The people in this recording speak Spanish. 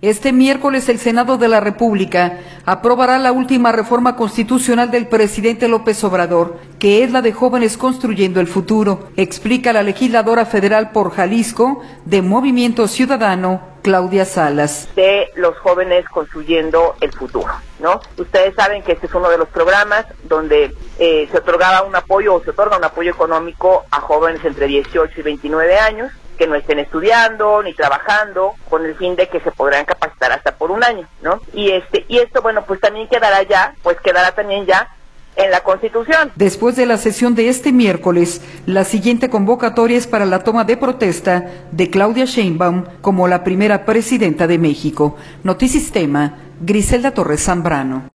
Este miércoles el Senado de la República aprobará la última reforma constitucional del presidente López Obrador, que es la de Jóvenes Construyendo el Futuro, explica la legisladora federal por Jalisco de Movimiento Ciudadano, Claudia Salas. De los jóvenes construyendo el futuro, ¿no? Ustedes saben que este es uno de los programas donde se otorgaba un apoyo o se otorga un apoyo económico a jóvenes entre 18 y 29 años, que no estén estudiando ni trabajando, con el fin de que se podrán capacitar hasta por un año, ¿no? Y esto, bueno, pues también quedará también ya en la Constitución. Después de la sesión de este miércoles, la siguiente convocatoria es para la toma de protesta de Claudia Sheinbaum como la primera presidenta de México. Notisistema, Griselda Torres Zambrano.